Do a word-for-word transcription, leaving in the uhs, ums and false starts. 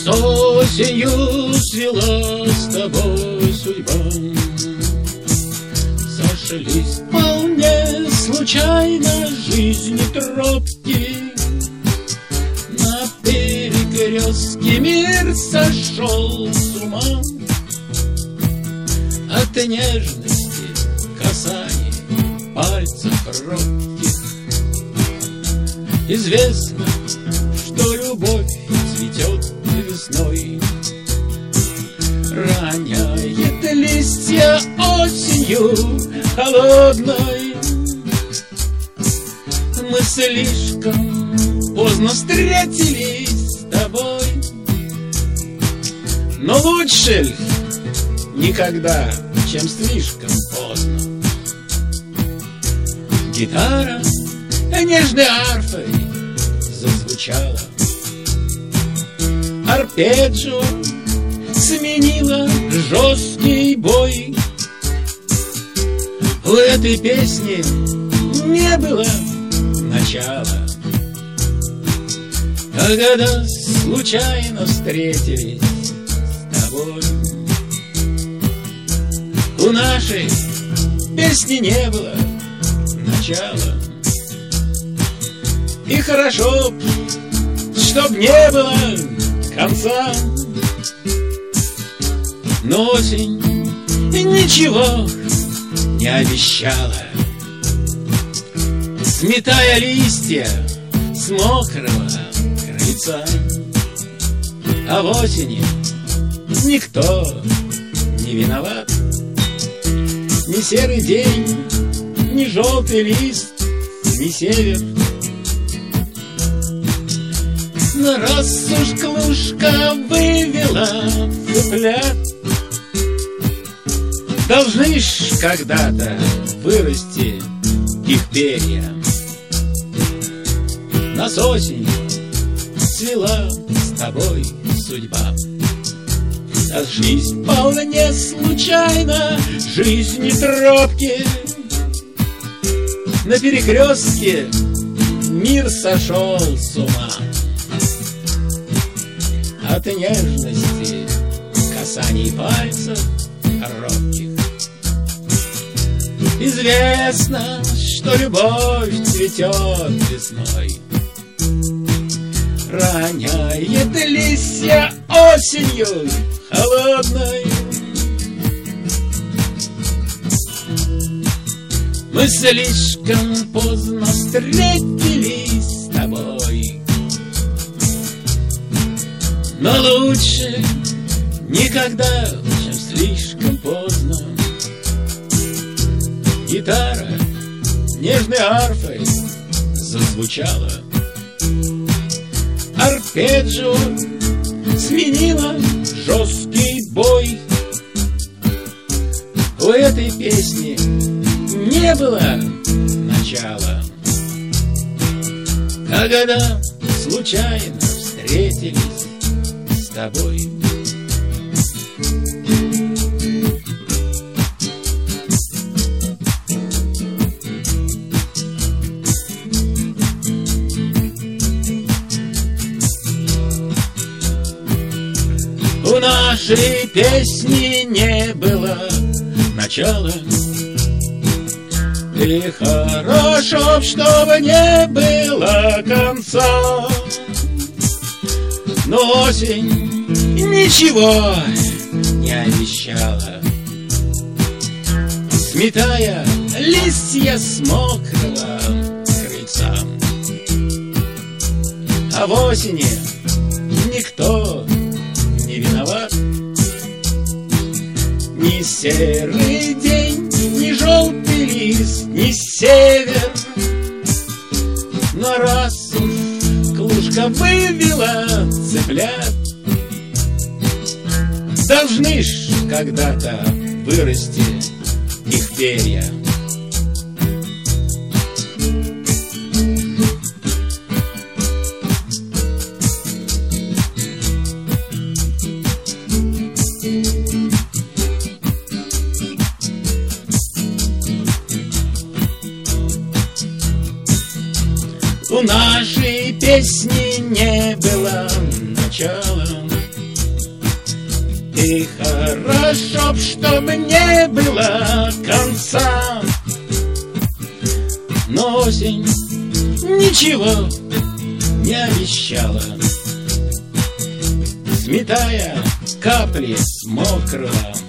С осенью свела с тобой судьба. Сошлись вполне случайно жизни тропки. На перекрестке мир сошел с ума от нежности касаний пальцев робких. Известно, что любовь цветет весной, роняет листья осенью холодной. Мы слишком поздно встретились с тобой, но лучше ль никогда, чем слишком поздно. Гитара нежной арфой зазвучала, арпеджио сменила жесткий бой. У этой песни не было начала, когда случайно встретились с тобой. У нашей песни не было начала, и хорошо, чтоб не было конца. Но осень ничего не обещала, сметая листья с мокрого крыльца. А в осени никто не виноват, ни серый день, ни желтый лист, ни север. Но раз уж клушка вывела цыплят, должны ж когда-то вырасти их перья. Нас осень свела с тобой судьба. А жизнь вполне случайно, жизни тропки. На перекрестке мир сошел с ума от нежности касаний пальцев робких. Известно, что любовь цветет весной, роняет листья осенью холодной. Мы слишком поздно встретились с тобой, но лучше никогда, чем слишком поздно. Гитара нежной арфой зазвучала, арпеджио сменила жесткий бой. У этой песни не было начала, когда случайно встретились с тобой. У нашей песни не было начала, и хорошо, чтобы не было конца. Но осень ничего не обещала, сметая листья с мокрого крыльца. А в осени никто не виноват, ни серый день, ни желтый лист, ни север. Но раз уж клушка вывела цыплят, должны ж когда-то вырасти их перья. У нашей песни не было начала, И хорошо б, чтоб не было конца. Но осень ничего не обещала, сметая капли с мокрого